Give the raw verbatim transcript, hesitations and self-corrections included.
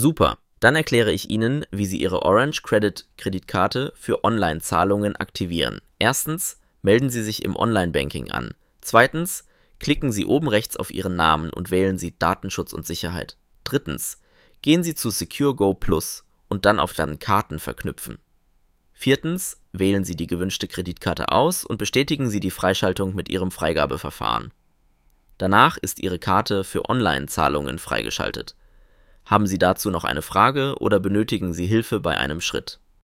Super, dann erkläre ich Ihnen, wie Sie Ihre Orange Credit Kreditkarte für Online-Zahlungen aktivieren. Erstens, melden Sie sich im Online-Banking an. Zweitens, klicken Sie oben rechts auf Ihren Namen und wählen Sie Datenschutz und Sicherheit. Drittens, gehen Sie zu SecureGo Plus und dann auf dann Karten verknüpfen. Viertens, wählen Sie die gewünschte Kreditkarte aus und bestätigen Sie die Freischaltung mit Ihrem Freigabeverfahren. Danach ist Ihre Karte für Online-Zahlungen freigeschaltet. Haben Sie dazu noch eine Frage oder benötigen Sie Hilfe bei einem Schritt?